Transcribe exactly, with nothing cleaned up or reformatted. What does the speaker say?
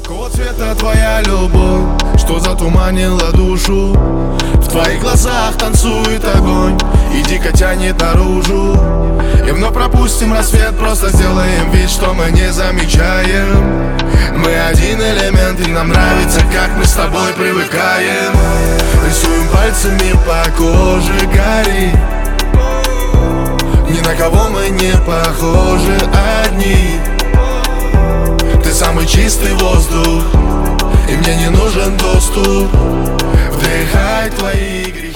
Какого цвета твоя любовь, что затуманила душу? В твоих глазах танцует огонь и дико тянет наружу. И вновь пропустим рассвет, просто сделаем вид, что мы не замечаем. Мы один элемент, и нам нравится, как мы с тобой привыкаем. Рисуем пальцами по коже гори. Ни на кого мы не похожи, одни. Ты самый чистый воздух, и мне не нужен доступ. Вдыхай твои грехи.